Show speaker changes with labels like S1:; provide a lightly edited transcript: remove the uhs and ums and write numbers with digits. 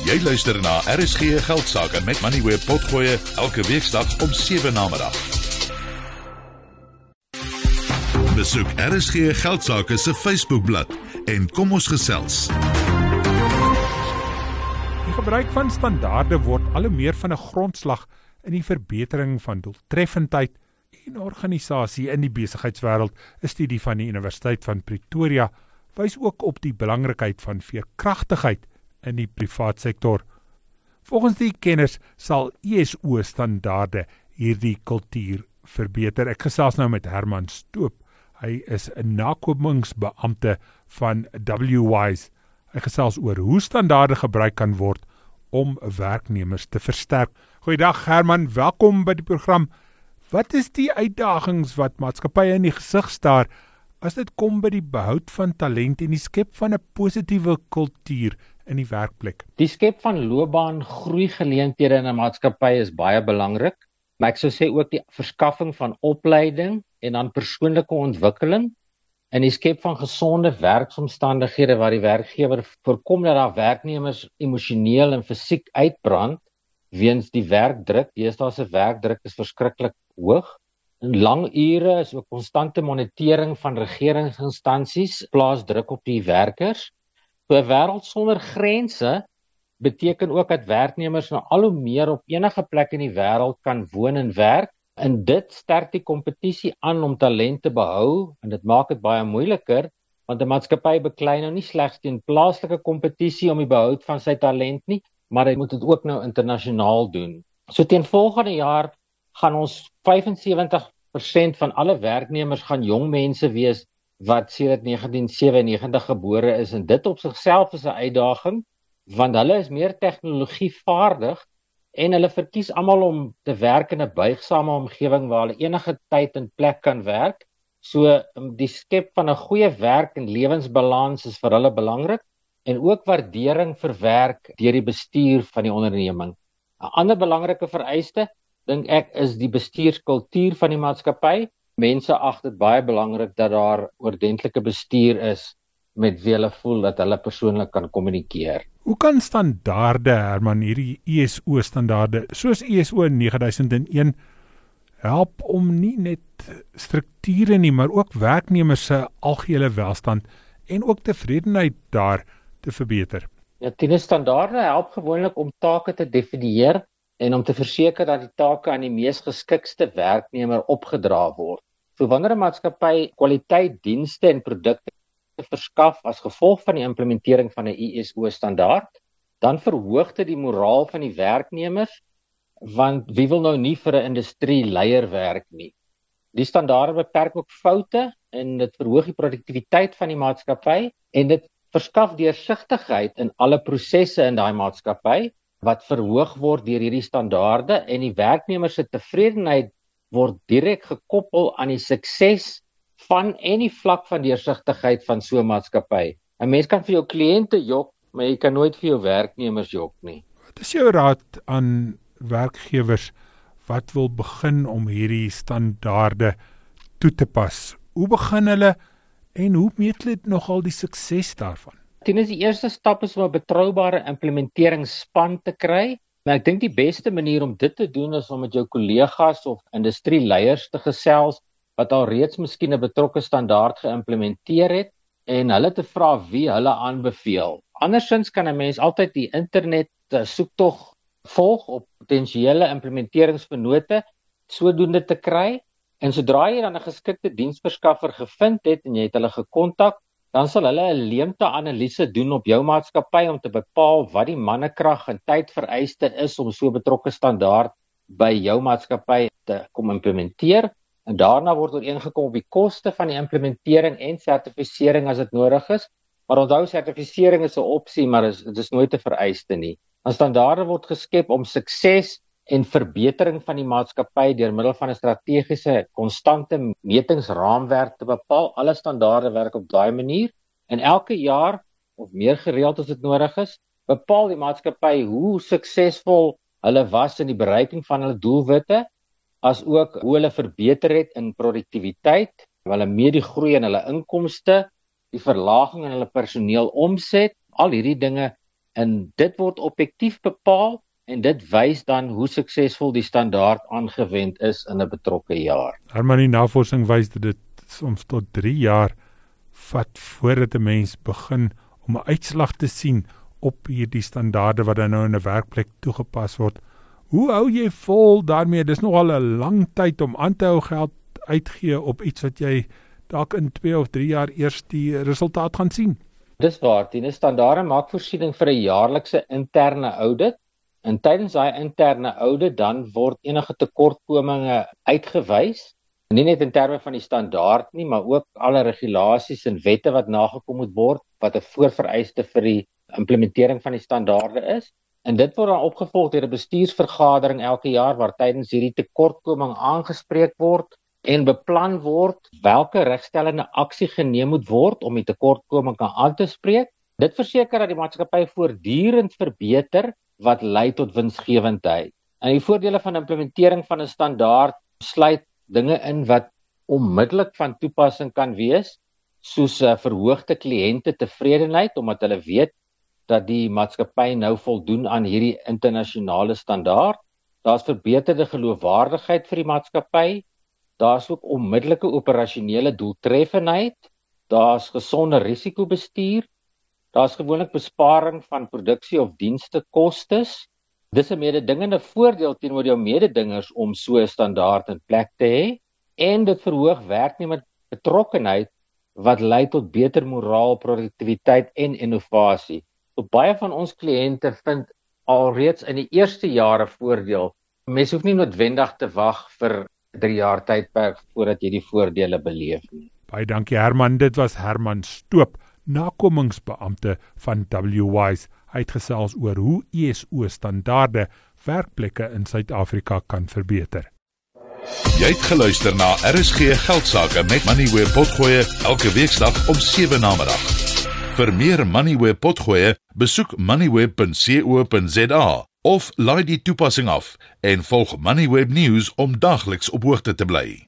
S1: Jy luister na RSG Geldsaake met Money Web Potgoe elke weeksdag om 7 namiddag. Besoek RSG Geldsaake se Facebookblad en kom ons gesels.
S2: Die gebruik van standaarde word al hoe meer van 'n grondslag in die verbetering van doeltreffendheid en organisasie in die besigheidswêreld. 'n Studie van die Universiteit van Pretoria wys ook op die belangrikheid van veerkragtigheid in die privaat sektor. Volgens die kenners sal ISO-standaarde hierdie kultuur verbeter. Ek gesels nou met Herman Stoop. Hy is 'n nakomingsbeampte van WWise. Hy gesels oor hoe standaarde gebruik kan word om werknemers te versterk. Goeiedag Herman, welkom by die program. Wat is die uitdagings wat maatskappye in die gesig staar as dit kom by die behoud van talent en die skep van 'n positiewe kultuur in die werkplek?
S3: Die skep van loopbaan groeigeleenthede in 'n maatskappy is baie belangrik, maar ek sou sê ook die verskaffing van opleiding en dan persoonlike ontwikkeling en die skep van gesonde werksomstandighede waar die werkgewer voorkom dat daar werknemers emosioneel en fisiek uitbrand weens die werkdruk. Deesdae se werkdruk is verskriklik hoog. Lang ure is ook konstante monitering van regeringsinstansies plaas druk op die werkers. So 'n wêreld sonder grense beteken ook dat werknemers nou al hoe meer op enige plek in die wêreld kan woon en werk. En dit sterk die kompetisie aan om talent te behou en dit maak dit baie moeiliker want 'n maatskappy beklei nou nie slegs teen plaaslike kompetisie om die behoud van sy talent nie, maar hy moet dit ook nou internasionaal doen. So teen volgende jaar gaan ons 75% van alle werknemers gaan jong mense wees wat sedert 1997 gebore is en dit op sigself is 'n uitdaging want hulle is meer tegnologievaardig en hulle verkies almal om te werk in 'n buigsame omgewing waar hulle enige tyd en plek kan werk. So die skep van 'n goeie werk en lewensbalans is vir hulle belangrik en ook waardering vir werk deur die bestuur van die onderneming. 'n Ander belangrike vereiste, dink ek, is die bestuurskultuur van die maatskappy. Mense ag dit baie belangrik dat daar ordentlike bestuur is met wie hulle voel dat hulle persoonlik kan kommunikeer.
S2: Hoe kan standaarde, Herman, hierdie ISO-standaarde, soos ISO 9001, help om nie net strukture nie, maar ook werknemers se algehele welstand en ook tevredenheid daar te verbeter?
S3: Ja, die standaarde help gewoonlik om take te definieer en om te verseker dat die take aan die mees geskikste werknemer opgedra word. So wanneer 'n maatskappy kwaliteit dienste en produkte verskaf as gevolg van die implementering van 'n ISO-standaard, dan verhoog dit die moraal van die werknemers, want wie wil nou nie vir 'n industrieleier werk nie. Die standaarde beperk ook foute en dit verhoog die produktiwiteit van die maatskappy en dit verskaf deursigtigheid in alle prosesse in daai maatskappy wat verhoog word deur hierdie standaarde en die werknemers se tevredenheid word direk gekoppel aan die sukses van en die vlak van deursigtigheid van so 'n maatskappy. 'n Mens kan vir jou kliënte jok, maar jy kan nooit vir jou werknemers jok nie.
S2: Wat is jou raad aan werkgewers wat wil begin om hierdie standaarde toe te pas? Hoe begin hulle en hoe meet hulle nogal die sukses daarvan?
S3: Die eerste stap is om 'n betroubare implementeringsspan te kry. Maar ek dink die beste manier om dit te doen is om met jou kollegas of industrieleiers te gesels wat al reeds miskien 'n betrokke standaard geïmplementeer het en hulle te vra wie hulle aanbeveel. Andersins kan 'n mens altyd die internet soektog volg op potensiële implementeringsvennote, sodoende te kry. En sodra jy dan 'n geskikte diensverskaffer gevind het en jy het hulle gekontak, dan sal hulle 'n leemte-analise doen op jou maatskappy om te bepaal wat die mannekrag en tydvereiste is om so 'n betrokke standaard by jou maatskappy te kom implementeer. En daarna word ooreengekom op die koste van die implementering en sertifisering as dit nodig is. Maar onthou, sertifisering is 'n opsie, maar dit is nooit 'n vereiste nie. En standaarde word geskep om sukses en verbetering van die maatskappy deur middel van 'n strategiese, konstante metingsraamwerk te bepaal. Alle standaarde werk op daai manier. En elke jaar, of meer gereeld as dit nodig is, bepaal die maatskappy hoe suksesvol hulle was in die bereiking van hulle doelwitte, as ook hoe hulle verbeter het in produktiwiteit, hulle mee die groei in hulle inkomste, die verlaging in hulle personeel omset. Al hierdie dinge En dit word objektief bepaal en dit wys dan hoe suksesvol die standaard aangewend is in 'n betrokke jaar.
S2: Herman, die navorsing wys dat dit soms tot 3 jaar vat voordat 'n mens begin om 'n uitslag te sien op hierdie standaarde wat dan nou in 'n werkplek toegepas word. Hoe hou jy vol daarmee? Dis nogal 'n lang tyd om aan te hou geld uitgee op iets wat jy dalk in 2 of 3 jaar eers die resultaat gaan sien.
S3: Dis waar, die standaarde maak voorsiening vir 'n jaarlikse interne audit. En tydens daai interne audit dan word enige tekortkominge uitgewys, nie net in terme van die standaard nie, maar ook alle regulasies en wette wat nagekom moet word, wat 'n voorvereiste vir die implementering van die standaarde is. En dit word dan opgevolg deur 'n bestuursvergadering elke jaar waar tydens hierdie tekortkoming aangespreek word en beplan word watter regstellende aksie geneem moet word om die tekortkoming aan te spreek. Dit verseker dat die maatskappy voortdurend verbeter wat lei tot winsgewendheid. En die voordele van implementering van 'n standaard sluit dinge in wat onmiddellik van toepassing kan wees, soos verhoogde kliënte tevredenheid omdat hulle weet dat die maatskappy nou voldoen aan hierdie internasionale standaard. Daar's verbeterde geloofwaardigheid vir die maatskappy. Daar's ook onmiddellike operasionele doeltreffendheid. Daar's gesonde risikobestuur. Daar's gewoonlik besparing van produksie of dienste kostes. Dis 'n mededingende voordeel teenoor jou mededingers om so 'n standaard in plek te hê en dit verhoog werknemer betrokkenheid wat lei tot beter moraal, produktiwiteit en innovasie. So baie van ons kliënte vind alreeds in die eerste jare voordeel. Mens hoef nie noodwendig te wag vir 3 jaar tydperk voordat jy die voordele beleef nie.
S2: Baie dankie Herman, dit was Herman Stoop, nakomingsbeampte van WWise. Hy het gesels oor hoe ISO standaarde werkplekke in Suid-Afrika kan verbeter.
S1: Jy het geluister na RSG Geldsaake met Moneyweb Potgoe elke weeksdag om 7 namiddag. Vir meer Moneyweb Potgoe, besoek moneyweb.co.za of laai die toepassing af en volg Moneyweb News om dagliks op hoogte te bly.